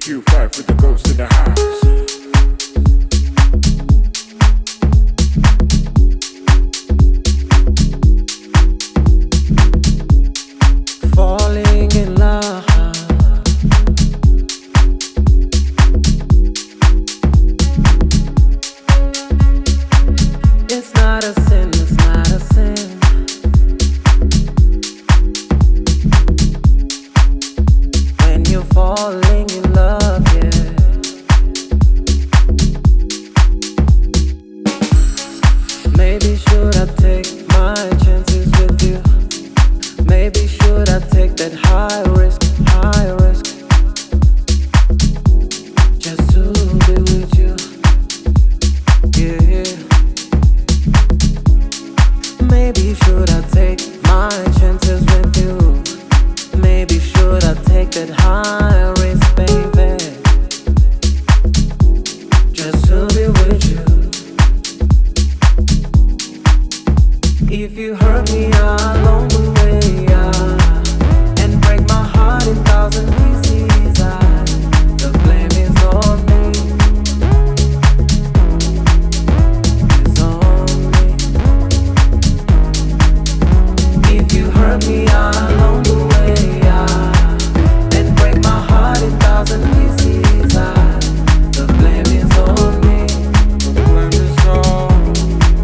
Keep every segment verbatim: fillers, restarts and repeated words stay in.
two five with the ghost in the house. Falling in love. It's not a sin, it's not a sin. When you're falling in love, yeah. Maybe should I take my chances with you? Maybe should I take that high risk, high risk, just to be with you, yeah. Maybe should I take my chances with you? Maybe should I take that high risk, baby, just to be with you? If you hurt me along the way, yeah, and break my heart in thousand pieces, I, the blame is on me. It's on me. If you hurt me along the way, yeah, and break my heart in thousand pieces, I, the blame is on me. The blame is on me.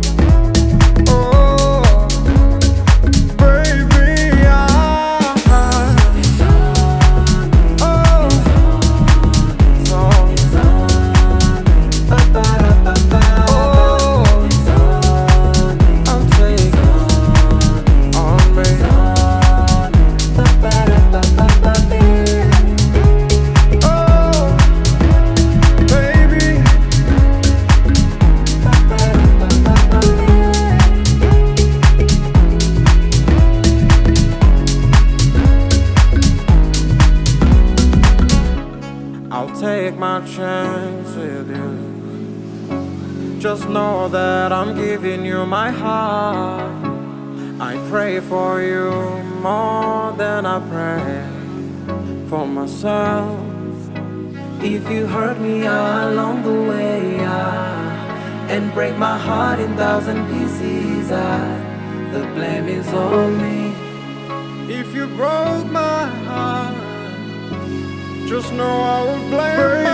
I'll take my chance with you. Just know that I'm giving you my heart. I pray for you more than I pray for myself. If you hurt me along the way, yeah, and break my heart in thousand pieces, I, the blame is on me. If you broke my heart, just know I will blame